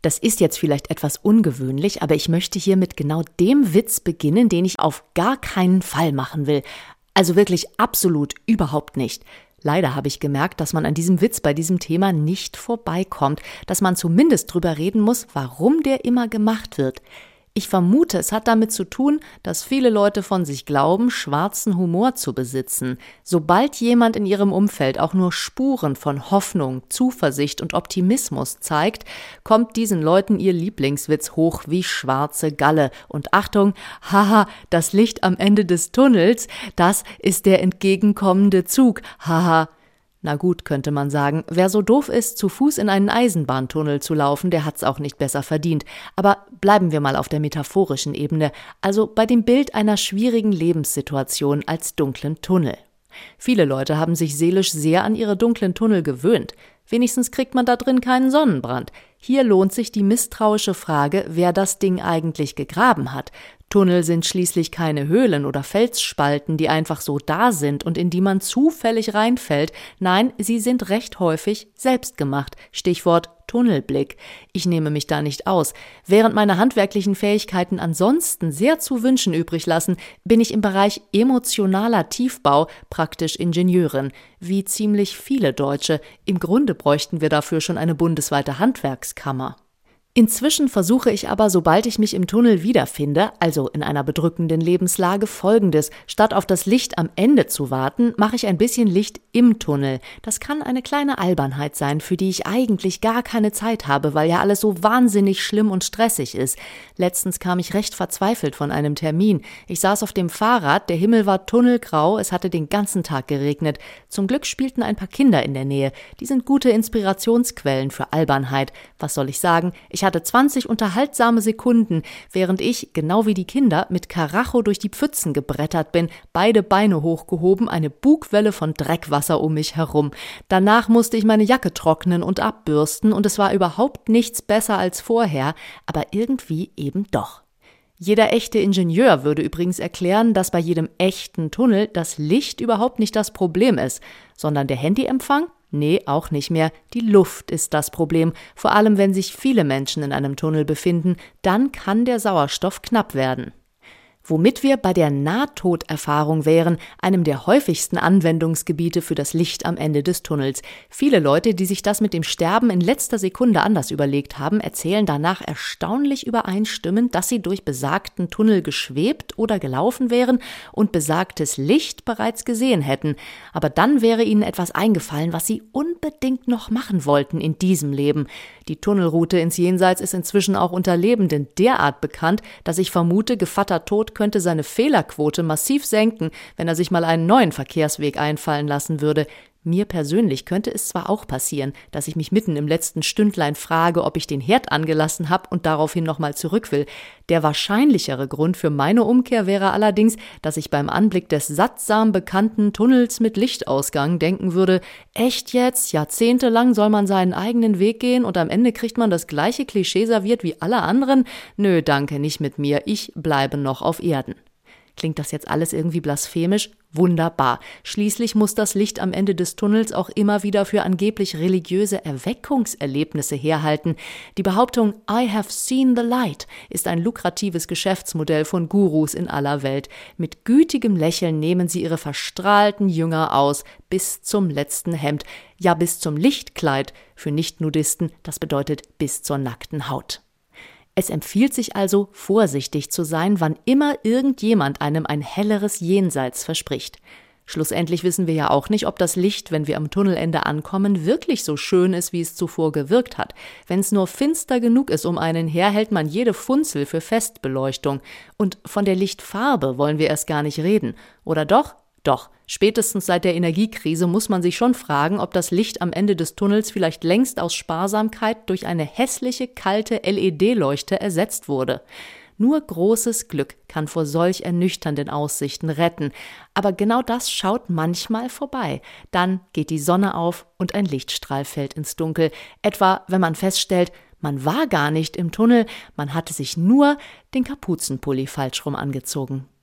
Das ist jetzt vielleicht etwas ungewöhnlich, aber ich möchte hier mit genau dem Witz beginnen, den ich auf gar keinen Fall machen will. Also wirklich absolut überhaupt nicht. Leider habe ich gemerkt, dass man an diesem Witz bei diesem Thema nicht vorbeikommt, dass man zumindest drüber reden muss, warum der immer gemacht wird. Ich vermute, es hat damit zu tun, dass viele Leute von sich glauben, schwarzen Humor zu besitzen. Sobald jemand in ihrem Umfeld auch nur Spuren von Hoffnung, Zuversicht und Optimismus zeigt, kommt diesen Leuten ihr Lieblingswitz hoch wie schwarze Galle. Und Achtung, haha, das Licht am Ende des Tunnels, das ist der entgegenkommende Zug, haha. Na gut, könnte man sagen, wer so doof ist, zu Fuß in einen Eisenbahntunnel zu laufen, der hat's auch nicht besser verdient. Aber bleiben wir mal auf der metaphorischen Ebene, also bei dem Bild einer schwierigen Lebenssituation als dunklen Tunnel. Viele Leute haben sich seelisch sehr an ihre dunklen Tunnel gewöhnt. Wenigstens kriegt man da drin keinen Sonnenbrand. Hier lohnt sich die misstrauische Frage, wer das Ding eigentlich gegraben hat. Tunnel sind schließlich keine Höhlen oder Felsspalten, die einfach so da sind und in die man zufällig reinfällt. Nein, sie sind recht häufig selbstgemacht. Stichwort Tunnelblick. Ich nehme mich da nicht aus. Während meine handwerklichen Fähigkeiten ansonsten sehr zu wünschen übrig lassen, bin ich im Bereich emotionaler Tiefbau praktisch Ingenieurin, wie ziemlich viele Deutsche. Im Grunde bräuchten wir dafür schon eine bundesweite Handwerkskammer. Inzwischen versuche ich aber, sobald ich mich im Tunnel wiederfinde, also in einer bedrückenden Lebenslage, Folgendes: Statt auf das Licht am Ende zu warten, mache ich ein bisschen Licht im Tunnel. Das kann eine kleine Albernheit sein, für die ich eigentlich gar keine Zeit habe, weil ja alles so wahnsinnig schlimm und stressig ist. Letztens kam ich recht verzweifelt von einem Termin. Ich saß auf dem Fahrrad, der Himmel war tunnelgrau, es hatte den ganzen Tag geregnet. Zum Glück spielten ein paar Kinder in der Nähe. Die sind gute Inspirationsquellen für Albernheit. Was soll ich sagen? Ich hatte 20 unterhaltsame Sekunden, während ich, genau wie die Kinder, mit Karacho durch die Pfützen gebrettert bin, beide Beine hochgehoben, eine Bugwelle von Dreckwasser um mich herum. Danach musste ich meine Jacke trocknen und abbürsten und es war überhaupt nichts besser als vorher, aber irgendwie eben doch. Jeder echte Ingenieur würde übrigens erklären, dass bei jedem echten Tunnel das Licht überhaupt nicht das Problem ist, sondern der Handyempfang? Nee, auch nicht mehr. Die Luft ist das Problem. Vor allem, wenn sich viele Menschen in einem Tunnel befinden, dann kann der Sauerstoff knapp werden. Womit wir bei der Nahtoderfahrung wären, einem der häufigsten Anwendungsgebiete für das Licht am Ende des Tunnels. Viele Leute, die sich das mit dem Sterben in letzter Sekunde anders überlegt haben, erzählen danach erstaunlich übereinstimmend, dass sie durch besagten Tunnel geschwebt oder gelaufen wären und besagtes Licht bereits gesehen hätten. Aber dann wäre ihnen etwas eingefallen, was sie unbedingt noch machen wollten in diesem Leben. Die Tunnelroute ins Jenseits ist inzwischen auch unter Lebenden derart bekannt, dass ich vermute, Gevatter Tod könnte seine Fehlerquote massiv senken, wenn er sich mal einen neuen Verkehrsweg einfallen lassen würde. Mir persönlich könnte es zwar auch passieren, dass ich mich mitten im letzten Stündlein frage, ob ich den Herd angelassen habe und daraufhin nochmal zurück will. Der wahrscheinlichere Grund für meine Umkehr wäre allerdings, dass ich beim Anblick des sattsam bekannten Tunnels mit Lichtausgang denken würde, echt jetzt? Jahrzehntelang soll man seinen eigenen Weg gehen und am Ende kriegt man das gleiche Klischee serviert wie alle anderen? Nö, danke, nicht mit mir. Ich bleibe noch auf Erden. Klingt das jetzt alles irgendwie blasphemisch? Wunderbar. Schließlich muss das Licht am Ende des Tunnels auch immer wieder für angeblich religiöse Erweckungserlebnisse herhalten. Die Behauptung "I have seen the light" ist ein lukratives Geschäftsmodell von Gurus in aller Welt. Mit gütigem Lächeln nehmen sie ihre verstrahlten Jünger aus, bis zum letzten Hemd. Ja, bis zum Lichtkleid. Für Nicht-Nudisten, das bedeutet bis zur nackten Haut. Es empfiehlt sich also, vorsichtig zu sein, wann immer irgendjemand einem ein helleres Jenseits verspricht. Schlussendlich wissen wir ja auch nicht, ob das Licht, wenn wir am Tunnelende ankommen, wirklich so schön ist, wie es zuvor gewirkt hat. Wenn es nur finster genug ist um einen her, hält man jede Funzel für Festbeleuchtung. Und von der Lichtfarbe wollen wir erst gar nicht reden. Oder doch? Doch, spätestens seit der Energiekrise muss man sich schon fragen, ob das Licht am Ende des Tunnels vielleicht längst aus Sparsamkeit durch eine hässliche, kalte LED-Leuchte ersetzt wurde. Nur großes Glück kann vor solch ernüchternden Aussichten retten. Aber genau das schaut manchmal vorbei. Dann geht die Sonne auf und ein Lichtstrahl fällt ins Dunkel. Etwa, wenn man feststellt, man war gar nicht im Tunnel, man hatte sich nur den Kapuzenpulli falsch rum angezogen.